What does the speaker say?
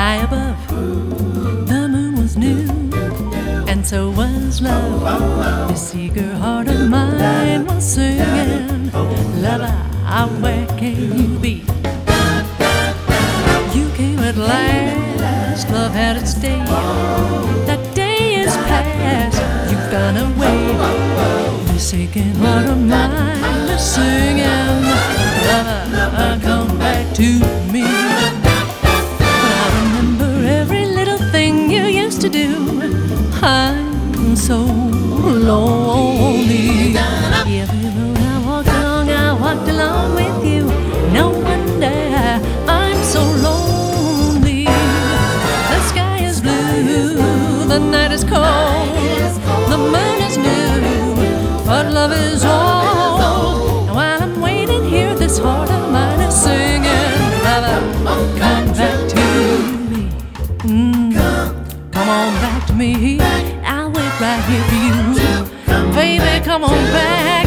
High above, the moon was new, and so was love. This eager heart of mine was singing, lover, where can you be? You came at last, love had its day. That day is past, you've gone away. This aching heart of mine is singing, lover, come back to me. I remember every little thing you used to do. I'm so lonely. Everywhere I walked along with you. No wonder I'm so lonely. The sky is blue, the night is cold, the moon is new, but love is old. And while I'm waiting here, this heart of mine is singing, lover, come back to me. Come on back to me. I'll wait right here for you. Baby, come on back.